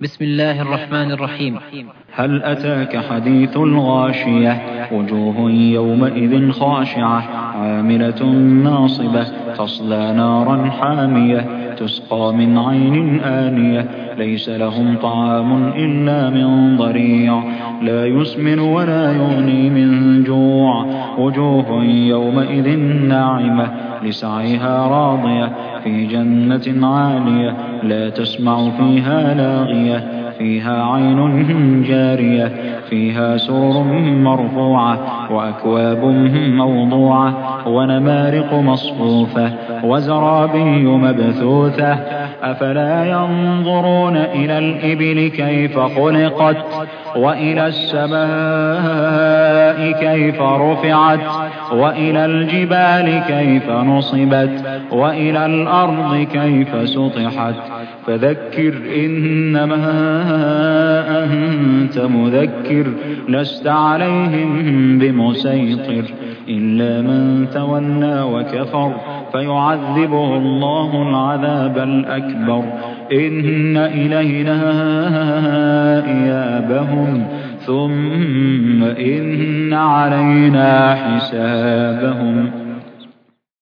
بسم الله الرحمن الرحيم. هل أتاك حديث الغاشية؟ وجوه يومئذ خاشعة عاملة ناصبة تصلى نارا حامية تسقى من عين آنية ليس لهم طعام إلا من ضريع لا يسمن ولا يغني من جوع وجوه يومئذ ناعمة لسعيها راضية في جنة عالية لا تسمع فيها لاغية فيها عين جارية فيها سرر مرفوعة وأكواب موضوعة ونمارق مصفوفة وزرابي مبثوثة أفلا ينظرون إلى الإبل كيف خلقت وإلى السماء كيف رفعت وإلى الجبال كيف نصبت وإلى الأرض كيف سطحت فذكر إنما أنت مذكر لست عليهم بمسيطر إلا من تولى وكفر فيعذبه الله العذاب الأكبر إن إلينا إيابهم ثم إن علينا حسابهم.